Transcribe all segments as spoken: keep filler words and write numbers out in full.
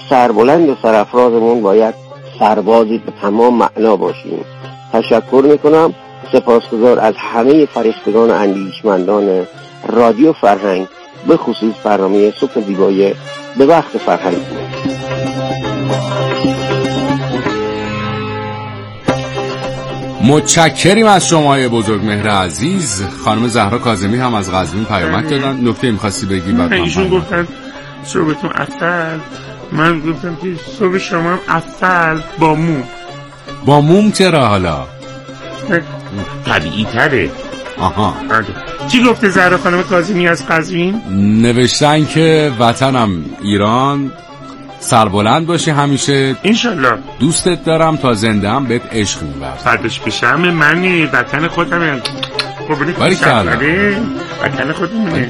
سربلند و سرافرازمون باید سربازی به تمام معنا باشیم. تشکر میکنم، سپاسگزار از همه فرشتگان و اندیشمندان رادیو فرهنگ، به خصوص برنامه صبح زیبای به وقت فرهنگ. متشکریم از شما بزرگ مهر عزیز. خانم زهرا کاظمی هم از قزوین پیامک دادن. نکته می‌خواستی بگی؟ بعد من ایشون گفتن صبحتون عسل، من گفتم که صبح شما هم عسل با موم. با موم چرا حالا؟ طبیعی تره. آها. چی گفته زهرا خانم کاظمی از قزوین؟ نوشتن که وطنم ایران سربلند باشی همیشه، انشالله. دوستت دارم، تا زنده هم بهت عشق می‌ورزم. فرداش بشم من وطن خودمه. باری کلا وطن خودمونه.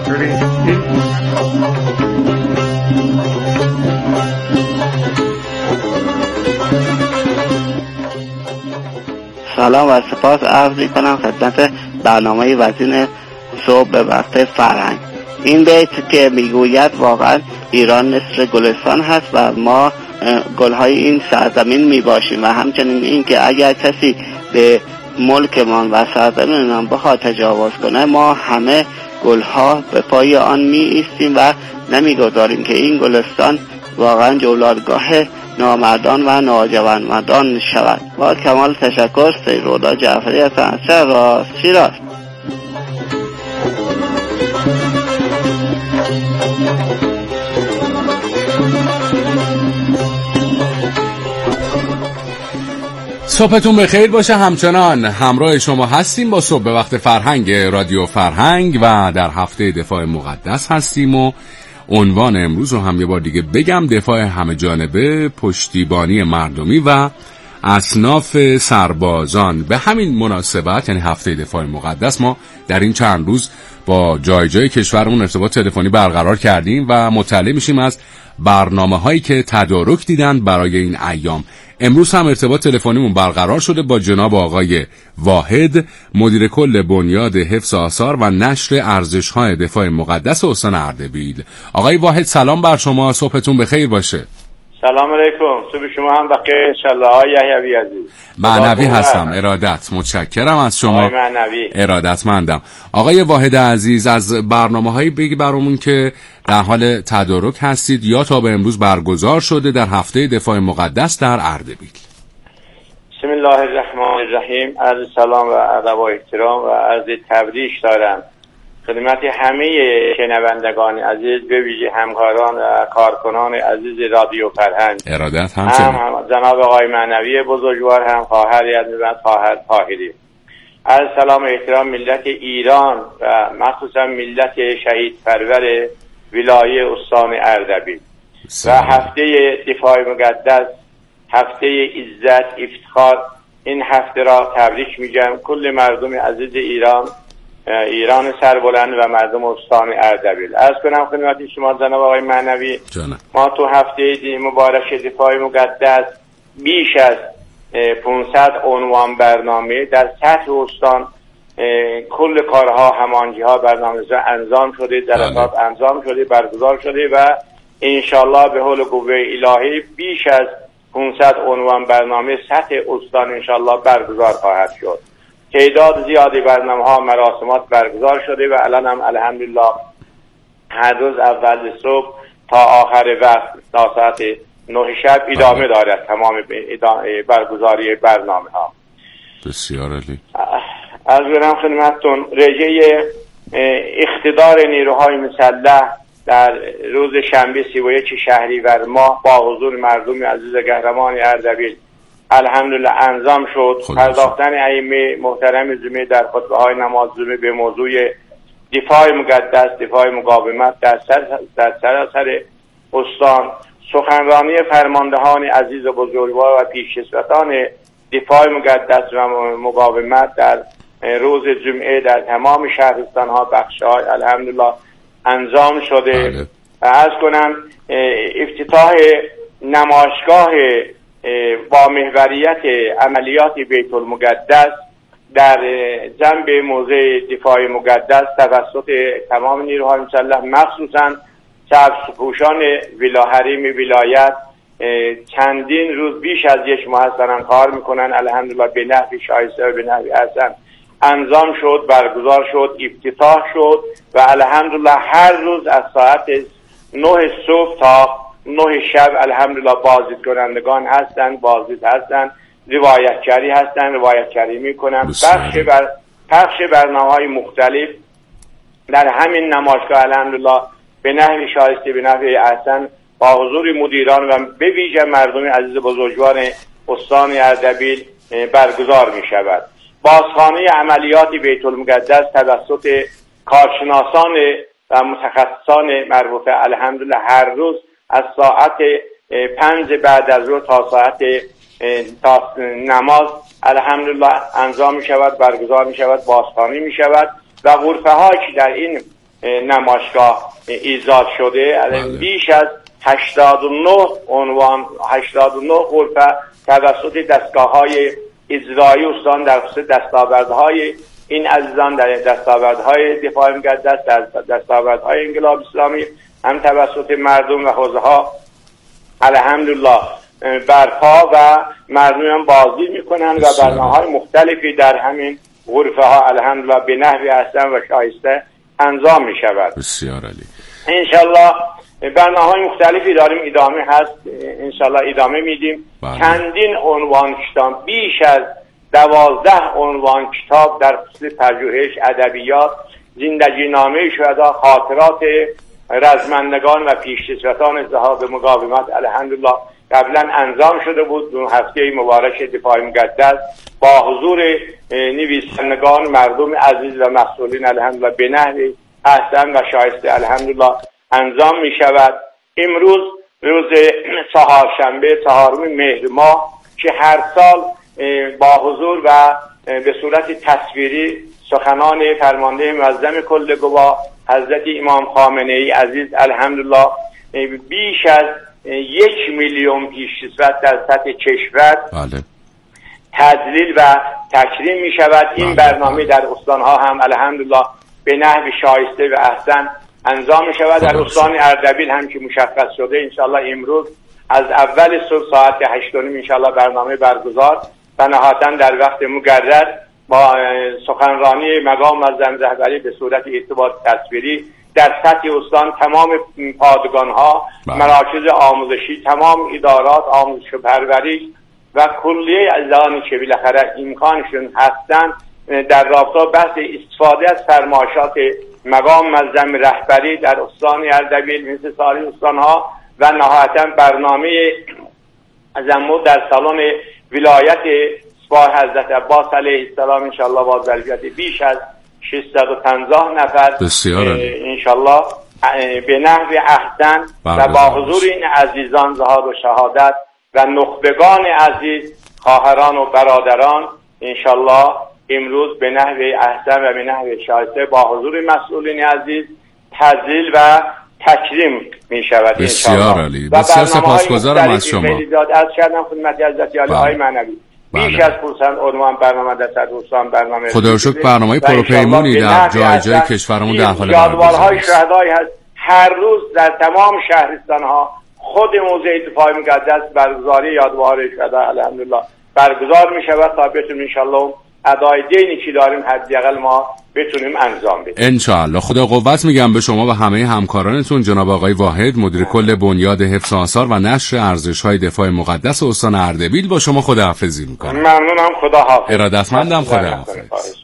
سلام و سپاس عرض می‌کنم خدمت برنامه وزین صبح به وقت فرهنگ. این بیت که میگوید واقعا ایران نصف گلستان هست و ما گلهای این سرزمین میباشیم، و همچنین این که اگر کسی به ملکمان و سرزمینمان بخواد تجاوز کنه، ما همه گلها به پای آن می ایستیم و نمیگذاریم که این گلستان واقعا جولارگاه نامردان و ناجوانمردان شود. با کمال تشکر، سیدالله جعفری هستم از شهر شیراز. صبحتون بخیر باشه. همچنان همراه شما هستیم با صبح به وقت فرهنگ رادیو فرهنگ و در هفته دفاع مقدس هستیم و عنوان امروز رو هم یه بار دیگه بگم: دفاع همه جانبه، پشتیبانی مردمی و اصناف سربازان. به همین مناسبت، یعنی هفته دفاع مقدس، ما در این چند روز با جای جای کشورمون ارتباط تلفنی برقرار کردیم و مطلع میشیم از برنامه هایی که تدارک دیدن برای این ایام. امروز هم ارتباط تلفنیمون برقرار شده با جناب آقای واحد، مدیر کل بنیاد حفظ آثار و نشر ارزش‌های دفاع مقدس استان اردبیل. آقای واحد سلام بر شما، صبحتون بخیر باشه. سلام علیکم، صبح شما هم بخیر انشالله. آقای یحیوی عزیز، معنوی هستم. ارادت، متشکرم از شما. آقای معنوی، ارادتمندم. آقای واحد عزیز، از برنامه‌هایی بگی برامون که در حال تدارک هستید یا تا به امروز برگزار شده در هفته دفاع مقدس در اردبیل. بسم الله الرحمن الرحیم. عرض سلام و ادب و احترام و عرض تبریک دارم خدمت همه شنوندگان عزیز، به ویژه همکاران و کارکنان عزیز رادیو فرهنگ. ارادت همچنین. هم, هم جناب آقای معنوی بزرگوار، هم خواهر یزدان، خواهر طاهری. عرض سلام و احترام ملت ایران و مخصوصا ملت شهید پرور ولایه استان اردبیل. و هفته دفاع مقدس، هفته عزت، افتخار، این هفته را تبریک میگم کل مردم عزیز ایران، ایران سربلند و مردم استان اردبیل. عرض کنم خدمت شما جناب آقای معنوی، جانه. ما تو هفته مبارک دفاع مقدس بیش از پانصد عنوان برنامه در سطح استان، کل کارها، همانجی ها، برنامه انجام شده، جلسات انجام شده، برگزار شده و انشالله به حول قوه الهی بیش از پانصد عنوان برنامه سطح استان انشالله برگزار خواهد شد. تعداد زیادی برنامه ها، مراسمات برگزار شده و الان هم الحمدلله هر روز اول صبح تا آخر وقت تا ساعت نه شب ادامه دارد تمام برگزاری برنامه ها. بسیار عالی. از برم خدمتتون، رژه اقتدار نیروهای مسلح در روز شنبه سی و یک شهریور ماه با حضور مردم عزیز قهرمان اردبیل الحمدلله انجام شد. پرداختن ائمه محترم جمعه در خطبه های نماز جمعه به موضوع دفاع مقدس، دفاع مقاومت در در سراسر استان، سخنرانی فرماندهان عزیز و بزرگوار و پیشکسوتان دفاع مقدس و مقاومت در روز جمعه در تمام شهرستان ها، بخش های الحمدلله انجام شده. عرض کنم افتتاح نمایشگاه با محوریت عملیات بیت المقدس در جنب موضع دفاع مقدس توسط تمام نیروهای مسلح، مخصوصا سبزپوشان ولا حریم ولایت چندین روز بیش از یک ماه هستن کار میکنن. الحمدلله به نحوی شایسته و به نحوی حسن انجام شد، برگزار شد، افتتاح شد و الحمدلله هر روز از ساعت نه صبح تا نه شب الحمدلله بازدید کنندگان هستن، بازدید هستن، روایتگری هستن، روایتگری میکنن، بخش بر پخش برنامه‌های مختلف در همین نمایشگاه الحمدلله به نحوی شایسته، به نحوی احسن با حضور مدیران و به ویژه مردم عزیز بزرگوار استان اردبیل برگزار می شود. بازخوانی عملیات بیت المقدس توسط کارشناسان و متخصصان مربوطه الحمدلله هر روز از ساعت پنج بعد از ظهر تا ساعت تا نماز الحمدلله انجام می شود، برگزار می شود، بازخوانی می شود و غرفه هایی که در این نمایشگاه ایجاد شده بیش از هشتاد و نه عنوان هشتاد و نه غرفه توسط دستگاه‌های اجرایی استان در خصوص دستاوردهای این عزیزان در دستاوردهای دفاع مقدس، در دستاوردهای انقلاب اسلامی هم توسط مردم و حوزه‌ها الحمدلله برپا و مردم هم بازدید میکنن و برنامه‌های مختلفی در همین غرفه ها الحمدلله به نحوی احسن و شایسته انجام می شود. بسیار عالی. انشالله برنامه‌های مختلفی داریم، ادامه هست، انشالله ادامه میدیم. بله. چندین عنوان کتاب، بیش از دوازده عنوان کتاب در خصوص پژوهش، ادبیات، زندگی نامه شهدا، خاطرات رزمندگان و پیشکسوتان اتحاد مقاومت الحمدلله قبلا انجام شده بود. دو هفته مبارک دفاع مقدس با حضور نویسندگان، مردم عزیز و مسئولین الحمدلله به نحوی احسن و شایسته الحمدلله انجام می شود. امروز روز چهارشنبه چهارم مهر ماه که هر سال با حضور و به صورت تصویری سخنان فرمانده معظم کل گواه حضرت امام خامنه ای عزیز الحمدلله بیش از یک میلیون پیشکسوت در سطح کشور بله. تدلیل و تکریم می شود. این بله. برنامه در استانها هم الحمدلله به نحو شایسته و احسن انجام می شود. در استان اردبیل هم که مشخص شده انشالله امروز از اول صبح ساعت هشت و نیم انشالله برنامه برگزار و نهایتاً در وقت مقرر با سخنرانی مقام معظم رهبری به صورت ارتباط تصویری در سطح استان تمام پادگان ها، مراکز آموزشی، تمام ادارات آموزش و پروری و کلیه اعضانی که بالاخره امکانشون هستن در رابطه بحث استفاده از فرمایشات مقام معظم رهبری در استان اردبیل مثل سایر استانها و نهایتاً برنامه ازمو در سالن ولایت سپاه حضرت عباس علیه السلام انشالله با ظرفیت بیش از ششصد و پنجاه نفر انشالله به نحو احسن و با حضور این عزیزان ظهار و شهادت و نخبگان عزیز، خواهران و برادران انشالله امروز به نحو احسن و به نحو شایسته با حضور مسئولین عزیز تذلیل و تکریم می شود. بسیار عالی. بسیار سپاسگزارم از شما. از کردم خدمت حضرت عالی های معنوی. بیش از پرسند عنوان برنامه در صد روستان برنامه خدا رو شکر برنامه پروپیمونی در جای جای کشورمون در حال یادوارهای شهدایی هست. هر روز در تمام شهرستان ها خود موزه دفاع مقدس برگزاری یادوار شهدا الحمدلله برگزار می شود تا بتونیم انشالله ادای دینی که داریم حداقل ما بتونیم انجام بدیم ان شاء الله. خدا قوت میگم به شما و همه همکارانتون. جناب آقای واحد مدیر کل بنیاد حفظ آثار و نشر ارزش‌های دفاع مقدس استان اردبیل با شما خداحافظی میکنم. ممنونم. خدا حافظ. ارادتمندم. خدا حافظ.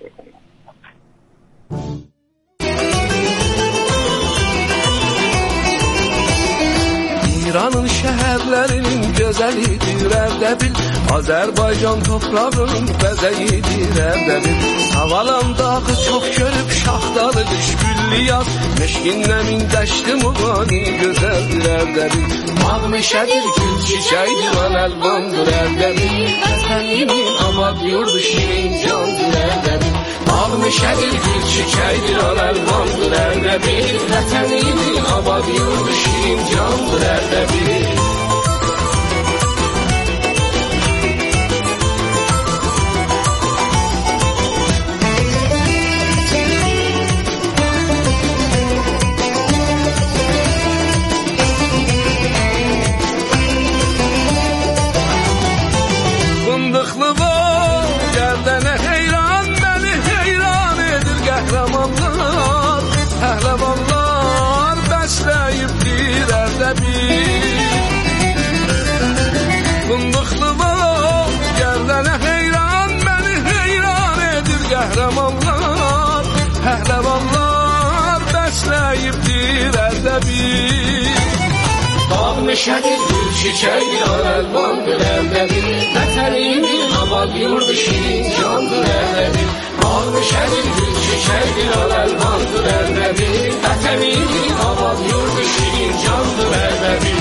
İran'ın şehirlerinin gözelidir Erdebil, Azerbaycan toprağının bezeyidir Erdebil. Havalan dağı çok görüp şahdalı kış gülliyat, Meşkinlemin deşti mugani güzeldir Erdebil. Mağmeşedir gül çiçeğidir an elvandır Erdebil, Vətənimin abad yurdu şirin candır Erdebil. Mağmeşedir gül çiçeğidir an elvandır Erdebil, Vətənimin abad yurdu şirin candır Erdebil. şədir gül çiçəkdir əlvandır ərdədir vətənin amal yurdu şirin candır ərdədir Ağrı şədir gül çiçəkdir əlvandır ərdədir vətənin amal yurdu şirin candır ərdədir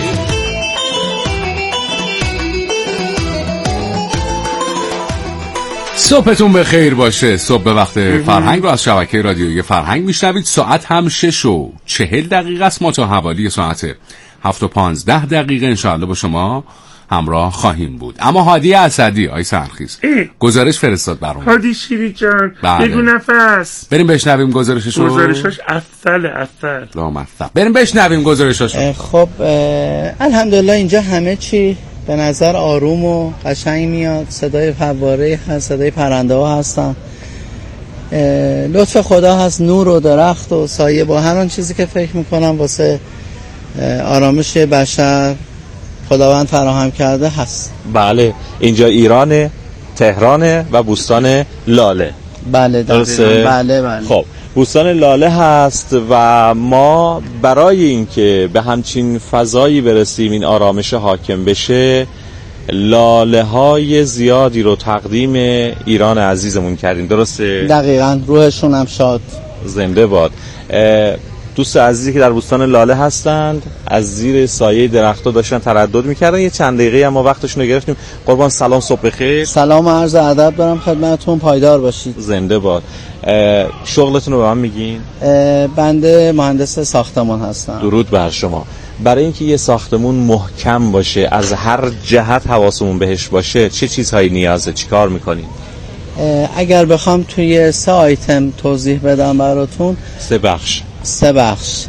صبحتون به خیر باشه. صبح به وقت فرهنگ رو از شبکه رادیویی فرهنگ میشنوید. ساعت هم شش و چهل دقیقه است. ما تا حوالی ساعت هفت و پانزده دقیقه انشاءالله با شما همراه خواهیم بود. اما هادی اسدی آی سرخیز گزارش فرستاد برام. هادی شیری جان بله. بگو نفس بریم بشنویم گزارششو. گزارشش اصل اصل لامصب. بریم بشنویم گزارششو. خب الحمدلله اینجا همه چی به نظر آروم و قشنگ میاد. صدای فواره هست، صدای پرنده ها هستن، لطف خدا هست، نور و درخت و سایه با هر آن چیزی که فکر میکنم واسه آرامش بشر خداوند فراهم کرده هست. بله اینجا ایران، تهران و بوستان لاله. بله درسته. بله بله. خب بوستان لاله هست و ما برای اینکه به همچین فضایی برسیم، این آرامش حاکم بشه، لاله های زیادی رو تقدیم ایران عزیزمون کردیم. درسته؟ دقیقاً. روحشون هم شاد. زنده باد. دوست عزیزی که در بوستان لاله هستند از زیر سایه درخت‌ها داشتن تردد می‌کردن. یه چند دقیقه اما وقتشون رو گرفتیم. قربان سلام، صبح بخیر. سلام و عرض ادب دارم خدمتتون. پایدار باشید. زنده باد. شغلتون رو به من میگین؟ بنده مهندس ساختمان هستم. درود بر شما. برای اینکه یه ساختمون محکم باشه، از هر جهت حواسمون بهش باشه، چه چیزهایی نیازه؟ چیکار می‌کنین؟ اگر بخوام توی سه آیتم توضیح بدم براتون، سه بخش سه بخش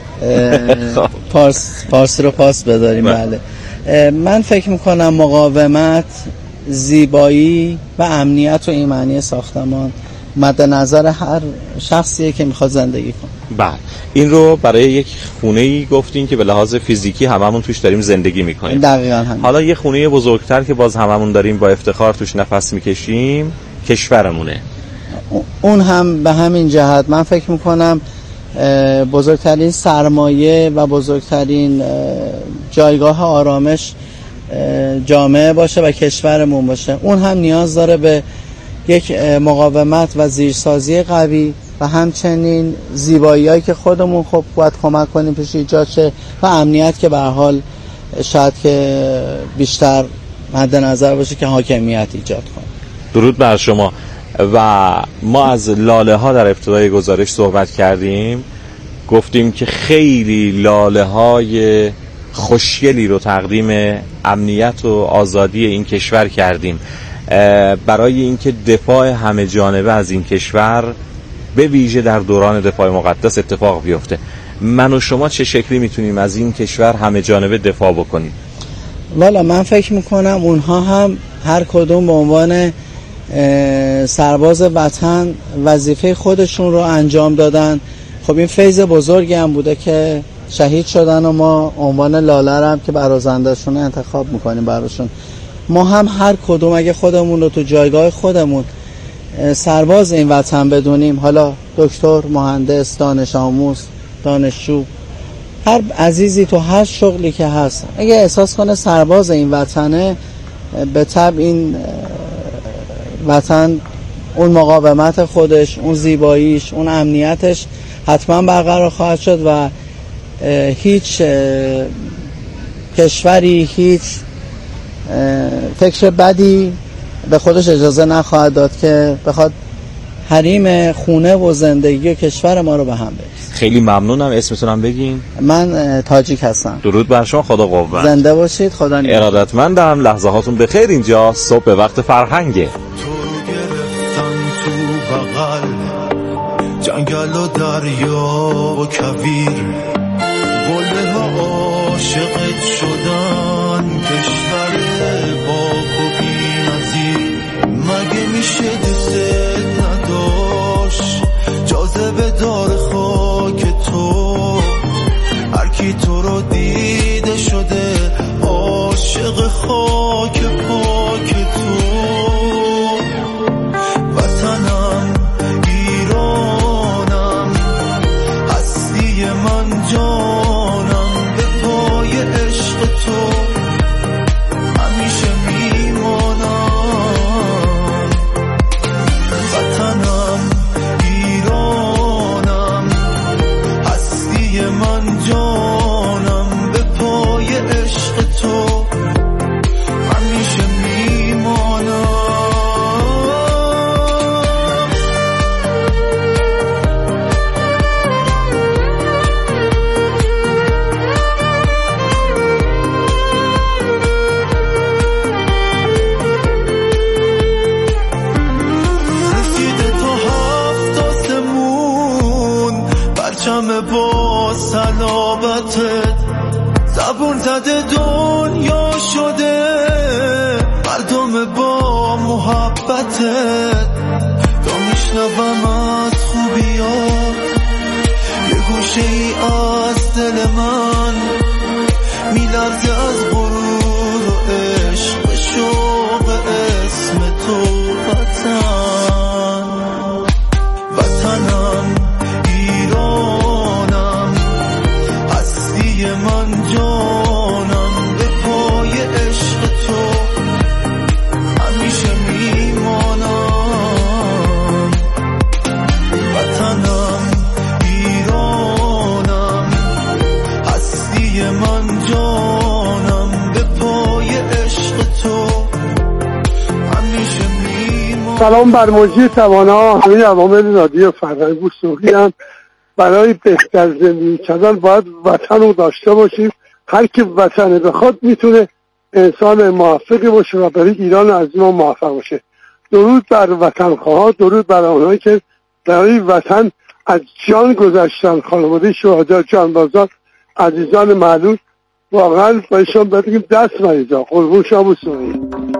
پارس پارس رو پاس بداریم. بله, بله. من فکر میکنم مقاومت، زیبایی و امنیت و ایمنی ساختمان مد نظر هر شخصیه که میخواد زندگی کنه. بله این رو برای یک خونه‌ای گفتین که به لحاظ فیزیکی هممون توش داریم زندگی میکنیم. دقیقاً همین. حالا یه خونه بزرگتر که باز هممون داریم با افتخار توش نفس میکشیم، کشورمونه. اون هم به همین جهت من فکر میکنم بزرگترین سرمایه و بزرگترین جایگاه آرامش جامعه باشه و کشورمون باشه. اون هم نیاز داره به یک مقاومت و زیرسازی قوی و همچنین زیبایی‌هایی که خودمون خب باید کمک کنیم پیش ایجاد شه و امنیت که به هر حال شاید که بیشتر مد نظر باشه که حاکمیت ایجاد کنه. درود بر شما. و ما از لاله ها در ابتدای گزارش صحبت کردیم، گفتیم که خیلی لاله های خوشگلی رو تقدیم امنیت و آزادی این کشور کردیم برای اینکه دفاع همه جانبه از این کشور به ویژه در دوران دفاع مقدس اتفاق بیفته. من و شما چه شکلی میتونیم از این کشور همه جانبه دفاع بکنیم؟ والا من فکر میکنم اونها هم هر کدوم به عنوان سرباز وطن وظیفه خودشون رو انجام دادن. خب این فیض بزرگی هم بوده که شهید شدن و ما عنوان لاله هم که برازندهشون انتخاب میکنیم براشون. ما هم هر کدوم اگه خودمون رو تو جایگاه خودمون سرباز این وطن بدونیم، حالا دکتر، مهندس، دانش آموز، دانشجو، هر عزیزی تو هر شغلی که هست اگه احساس کنه سرباز این وطنه، به طبع این وطن اون مقاومت خودش، اون زیباییش، اون امنیتش حتما برقرار خواهد شد و هیچ کشوری، هیچ فکر بدی به خودش اجازه نخواهد داد که بخواد حریم خونه و زندگی و کشور ما رو به هم بریزه. خیلی ممنونم. اسمتونم بگین؟ من تاجیک هستم. درود بر شما. خدا قوت. زنده باشید. خدا نگهدار. ارادتمندم. لحظه هاتون بخیر. اینجا صبح به وقت فرهنگه. جنگل و دریا و کویر، گله ها عاشقت شدن، کشور پاک و بی‌نظیر. مگه میشه دوست نداشت، جاذبه دار خاک تو، هر کی تو رو دیده شده عاشق خاک پاک تو. وطنم ایرانم، هستی من جانم، به پای عشق سلام بر مجری توانا، همه عوامل رادیو فرهنگ بوسوقی هم. برای بهتر زندگی کردن باید وطن رو داشته باشیم. هر کی وطن بخواد میتونه انسان موفقی باشه و برای ایران از ما موفق باشه. درود بر وطن خواها، درود بر آنهایی که برای وطن از جان گذاشتن، خانواده شهدا، جانبازان، عزیزان معلول. واقعا بایشان بگیم دست مریضا. قربون شما بوسوقی.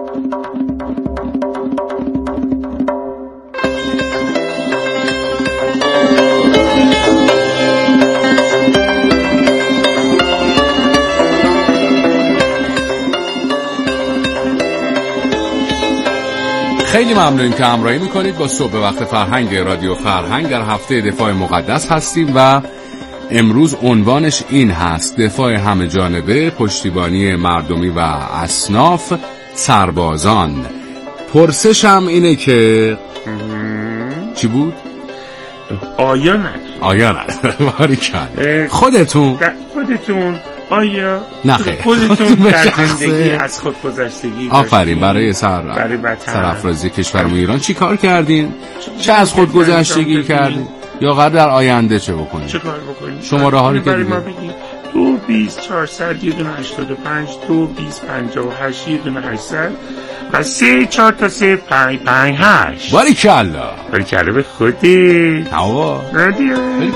خیلی ممنونیم که همراهی میکنید با صبح وقت فرهنگ رادیو فرهنگ. در هفته دفاع مقدس هستیم و امروز عنوانش این هست: دفاع همه جانبه، پشتیبانی مردمی و اصناف سربازان. پرسشم اینه که چی بود؟ آیا نه آیا نه باریکن خودتون خودتون آیا نخیر خودتون در زندگی از خود گذشتگی آفرین برای سر سرافرازی کشورمون ایران چی کار کردین؟ چه از خود گذشتگی کردین؟ یا قرار در آینده چه بکنین؟ چه کار بکنین؟ شماره ها رو که دیگه دو بیست چهارصد یه دونه هشتاد و پنج، دو بیست پنجاه و هشت یه دونه هشتصد و سه چهار تا سه پنج پنج هشت. باریکلا باریکلا به خودی هوا رادیو.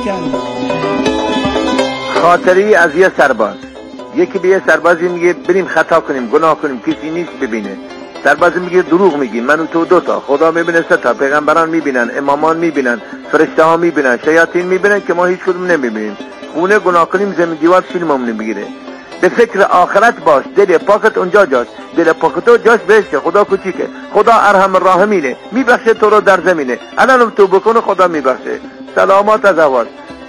خاطری از یه سرباز. یکی به یه سربازی میگه بریم خطا کنیم، گناه کنیم، کسی نیست ببینه. سرباز میگه دروغ میگی، من و تو دوتا، خدا میبینه سه تا، پیغمبران میبینن، امامان میبینن، فرشته ها میبینن، شیاطین میبینن که ما هیچ کدوم نمیبینیم. خونه گناه کنیم زمین دیوار فیلممون میگیره. به فکر آخرت باش، دل پاکت اونجا جاش، دل پاکتو جاش بهشه. خدا کوچیکه، خدا ارحم الراحمینه، میبخشه تو رو در زمینه. الان تو بکنه خدا میبخشه. سلامات از اول.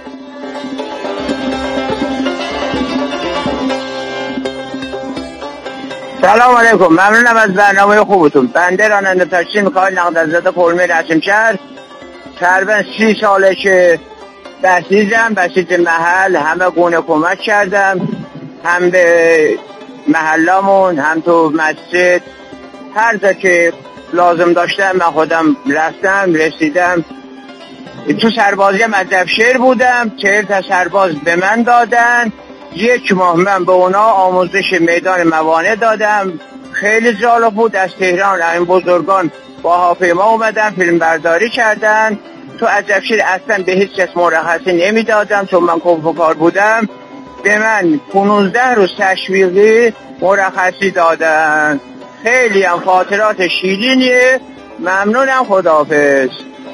سلام علیکم، ممنونم از برنامه خوبتون. بنده راننده تاکسی میخوای نقدزاده قرمه رسم شهر. تقریبا سی ساله که بسیجم، بسیج محل، همه گونه کمک کردم، هم به محلامون هم تو مسجد، هر جا که لازم داشتم من خودم رفتم رسیدم. تو سربازی هم از دفشیر بودم، چهل تا سرباز به من دادن. یک ماه من به اونا آموزش میدان موانع دادم. خیلی جالب بود. از تهران این بزرگان با هواپیما اومدن فیلم برداری کردن. تو از دفشیر اصلا به هیچ کس مرخصی نمیدادم چون من کار بودم. به من پانزده روز تشویقی مرخصی دادن. خیلی هم خاطرات شیرینیه. ممنونم، خداحافظ.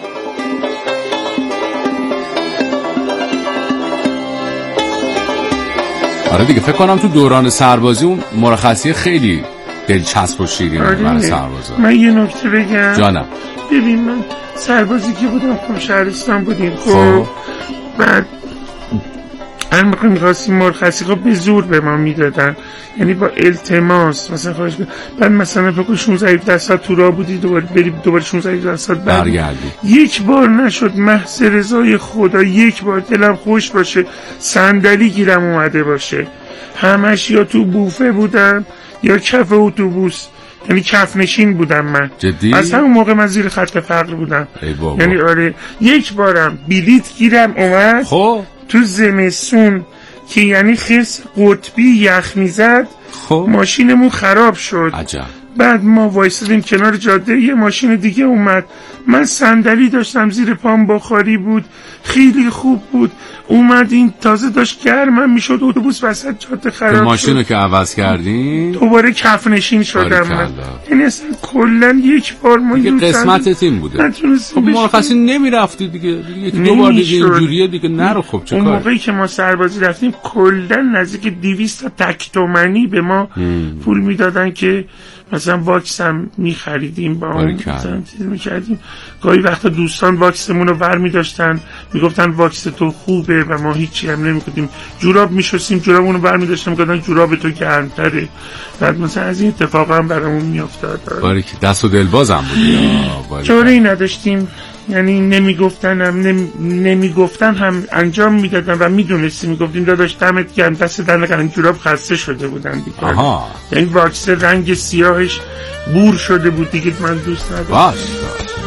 آره دیگه، فکر کنم تو دوران سربازی اون مرخصی خیلی دلچسب و شیرینه آره برای سربازا. من یه نکته بگم. جانم. ببین من سربازی که بودم خب شهرستان بودیم. خب بعد هر موقع می‌خواستیم مرخصی خب به زور به ما میدادن، یعنی با التماس مثلا خواهش کنم. بعد مثلا فکر شانزده هفده ساعت تو راه بودی، دوباره بریم دوباره شانزده هفده ساعت برگردی. یک بار نشد، محض رضای خدا یک بار دلم خوش باشه صندلی گیرم اومده باشه. همش یا تو بوفه بودم یا کف اتوبوس، یعنی کف نشین بودم من. جدی؟ از همون موقع من زیر خط فقر بودم. ای بابا. یعنی آره یک بارم بلیت گیرم اومد. خب تو زمستون که یعنی خس قطبی یخ میزد. خب ماشینمون خراب شد. عجب. بعد ما وایسادیم کنار جاده، یه ماشین دیگه اومد. من صندلی داشتم زیر پام بخاری بود، خیلی خوب بود. اومد این تازه داشت گرمم میشد، اتوبوس وسط جاده خراب شد. ماشین رو که عوض کردین دوباره کف نشین شدم من. این اصلا کلن یک بار ما دیگه قسمتت این بوده. خب مرخصی نمیرفتی دیگه، یک دو بار دیگه اینجوریه دیگه نرو. خب چه اون کار؟ موقعی که ما سربازی رفتیم کلن نزدیک دویست تا تک تومانی به ما هم. پول میدادن که مثلا واکس هم میخریدیم با اون مثلا چیز میکردیم. گاهی وقتا دوستان واکسمون رو ور میداشتن میگفتن واکس تو خوبه و ما هیچی هم نمیکنیم. جوراب میشستیم جورابمون رو ور میداشتن میگفتن جوراب تو گرمتره. بعد مثلا از این اتفاق هم برامون میافتاد. باریک دست و دل بازم بود. جوری نداشتیم، یعنی نمیگفتن هم نمیگفتن هم انجام میدادن و میدونستیم. میگفتیم داداش دمت گرم دست در نکنن، جوراب خسته شده بودن دیگه. آها. یعنی واکس رنگ سیاهش بور شده بود دیگه، من دوست نداشتم. باش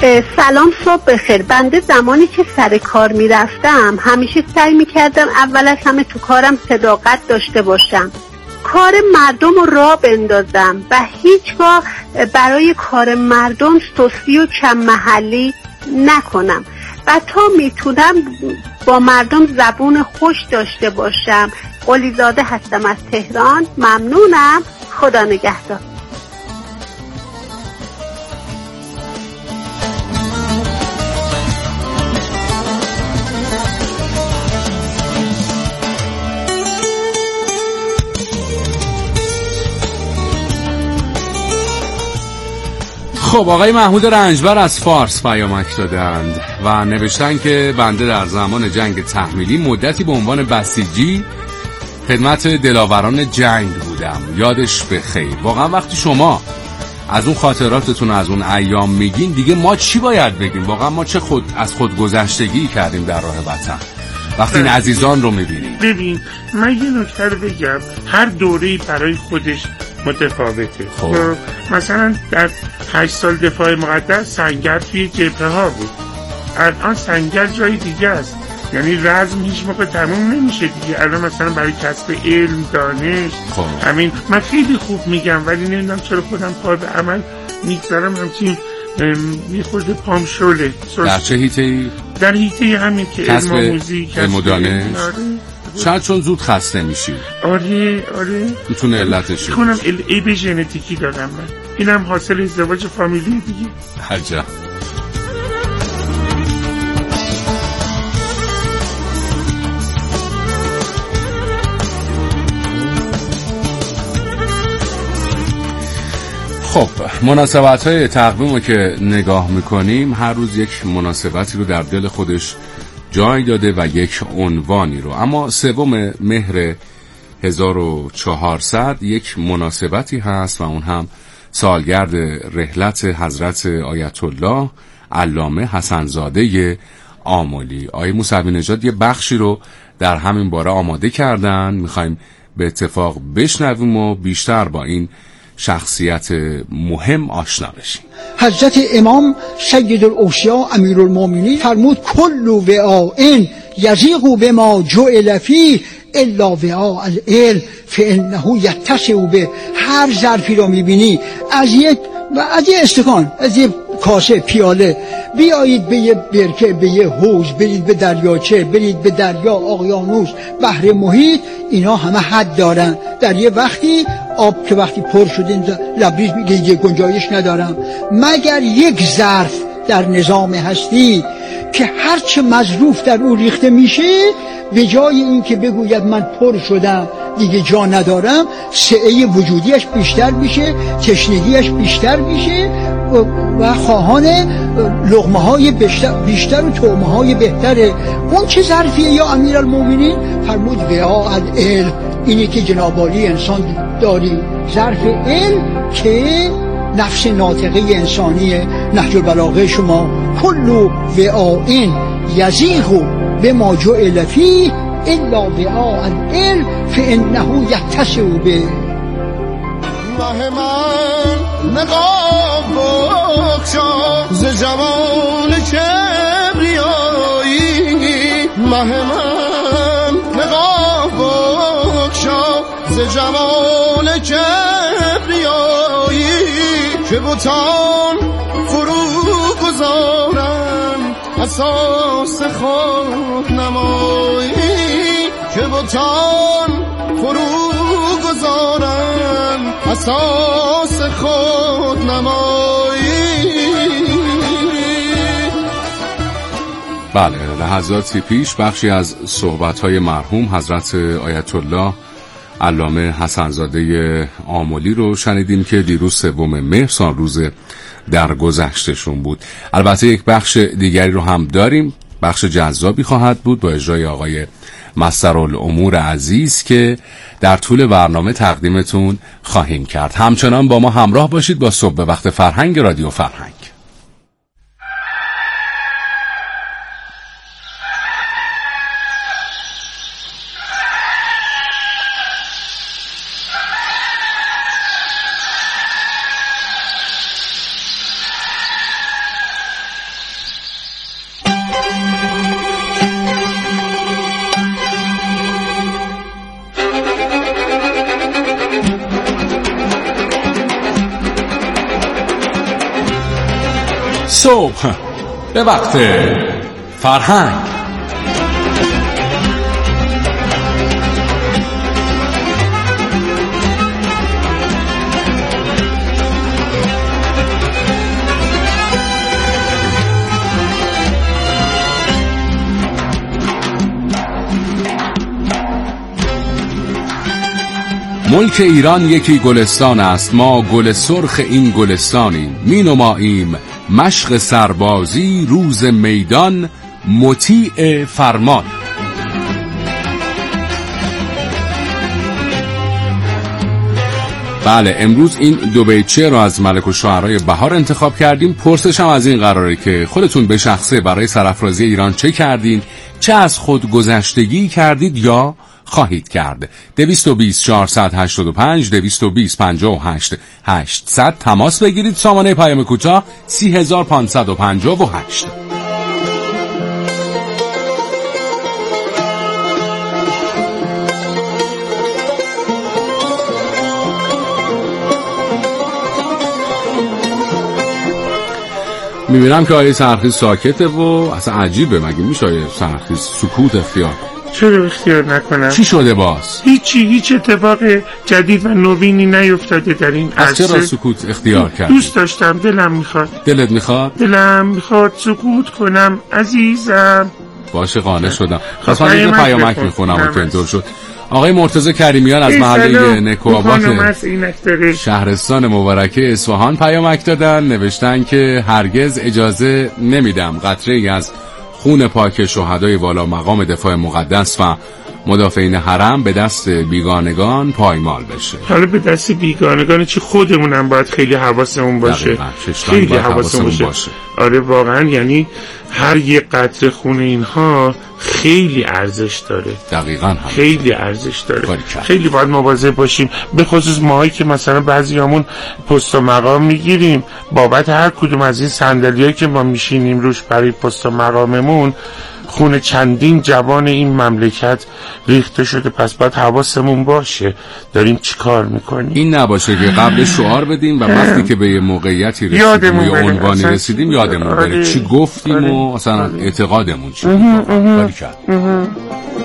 سلام، صبح بخیر. بنده زمانی که سر کار میرفتم همیشه سعی میکردم اول از همه تو کارم صداقت داشته باشم، کار مردم رو راه بندازم و هیچگاه برای کار مردم سستی و کم محلی نکنم و تا میتونم با مردم زبون خوش داشته باشم. قلیزاده هستم از تهران. ممنونم. خدا نگهدار. خب آقای محمود رنجبر از فارس پیامک دادند و نوشتن که بنده در زمان جنگ تحمیلی مدتی به عنوان بسیجی خدمت دلاوران جنگ بودم. یادش بخیر. واقعا وقتی شما از اون خاطراتتون از اون ایام میگین دیگه ما چی باید بگیم؟ واقعا ما چه خود از خود گذشتگی کردیم در راه وطن وقتی این عزیزان رو میبینیم. ببین من یه نکته رو بگم، هر دوره‌ای برای خودش متفاوته. خب. مثلا در هشت سال دفاع مقدس سنگر توی جبهه ها بود، الان سنگر جای دیگه است، یعنی رزم هیچ موقع تموم نمیشه دیگه. الان مثلا برای کسب علم دانش خب. همین من خیلی خوب میگم ولی نمیدونم چرا خودم پا به عمل میگذارم، همچین یه خورده پام شله. در چه حیطه‌ای؟ در حیطه همین که علم آموزی، علم و دانش. شاید چون زود خسته میشی. آره آره میتونه علتش کنم عیب ژنتیکی دارم من، اینم حاصل ازدواج فامیلی دیگه. عجب. خب مناسبت های تقویم رو که نگاه میکنیم هر روز یک مناسبتی رو در دل خودش جای داده و یک عنوانی رو، اما سوم مهر هزار و چهارصد یک مناسبتی هست و اون هم سالگرد رحلت حضرت آیت الله علامه حسن‌زاده آملی. آقای موسوی نژاد یه بخشی رو در همین باره آماده کردن، میخوایم به اتفاق بشنویم و بیشتر با این شخصیت مهم آشنا بشیم. حضرت امام سید الاوصیا امیرالمومنین فرمود کل وعاء یضیق بما جعل فیه الا وعاء العلم فانه یتسع به. هر ظرفی رو میبینی از یک و از یک استکان، از یک کاسه، پیاله، بیایید به یه برکه، به یه حوض، برید به دریاچه، برید به دریا، اقیانوس، بحر محیط، اینا همه حد دارن. در یه وقتی آب که وقتی پر شده لبریز میگه یه گنجایش ندارم، مگر یک ظرف در نظام هستی که هرچه مظروف در او ریخته میشه به جای این که بگوید من پر شدم دیگه جا ندارم، سعه وجودیش بیشتر میشه، تشنگیش بیشتر میشه و خواهان لقمه های بیشتر, بیشتر و طعمه های بهتره. اون چه ظرفیه یا امیرالمومنین؟ فرمود وعاء العلم، اینی که جناب عالی انسان داری، ظرف علم که نفس ناطقه انسانیه. نهج البلاغه شما کل وعاء یضیق بما جعل فیه الا وعاء العلم فانه یتسع به. ماه من نقاب بکشا ز جمال کبریایی، ماه من نقاب بکشا ز جمال کبریایی، که بتان فرو گذارن اساس خود نمایی، که بتان فرو گذارن اساس خود نمایی. بله، لحظاتی پیش بخشی از صحبت‌های مرحوم حضرت آیت الله علامه حسن‌زاده آملی رو شنیدیم که دیروز سوم مهر سال روز درگذشتشون بود. البته یک بخش دیگری رو هم داریم، بخش جذابی خواهد بود با اجرای آقای مصدرالامور عزیز که در طول برنامه تقدیمتون خواهیم کرد. همچنان با ما همراه باشید با صبح به وقت فرهنگ رادیو فرهنگ. صبح به وقت فرهنگ. ملک ایران یکی گلستان است، ما گل سرخ این گلستانیم، می نماییم مشق سربازی، روز میدان مطیع فرمان. بله، امروز این دو بیتچه رو از ملک الشعرای بهار انتخاب کردیم. پرسشم از این قراره که خودتون به شخصه برای سرافرازی ایران چه کردین؟ چه از خود گذشتگی کردید یا خواهید کرد؟ دویست و بیست چهارصد و هشتاد و پنج دویست و بیست پنجاه و هشت هشتصد تماس بگیرید. سامانه پیام کوتاه سی هزار پانصد و پنجاه و هشت. میبینم که آیه سرخیز ساکته و اصلا عجیبه، مگه میشه آیه سرخیز سکوت اختیار؟ چرا اختیار نکنم؟ چی شده باز؟ هیچی، هیچ اتفاق جدید و نوینی نیفتاده در این عرصه. از چرا سکوت اختیار کردی؟ دوست داشتم، دلم میخواد. دلت میخواد؟ دلم میخواد سکوت کنم عزیزم. باشه قانع شدم. پس من یه پیامک میخونم و کنطور شد. آقای مرتضی کریمیان از محله نکوآباد شهرستان مبارکه اصفهان پیامک دادن، نوشتن که هرگز اجازه نمیدم قطره‌ای از خون پاک شهدای والا مقام دفاع مقدس و مدافعین حرم به دست بیگانگان پایمال بشه. حالا به دست بیگانگان چی، خودمونم باید خیلی حواسمون باشه. خیلی حواسمون باشه. باشه. آره واقعا، یعنی هر یه قطره خون اینها خیلی ارزش داره. دقیقاً هم. خیلی ارزش داره. خیلی باید مواظب باشیم، به خصوص ماهایی که مثلا بعضیامون پست و مقام میگیریم، بابت هر کدوم از این صندلیایی که ما میشینیم روش برای پست و مقاممون خون چندین جوان این مملکت ریخته شده. پس باید حواسمون باشه داریم چی کار میکنیم. این نباشه که قبل شعار بدیم و وقتی که به یه موقعیتی رسیدیم یا عنوانی رسیدیم یادمون بره چی گفتیم و اصلا اعتقادمون چی بود.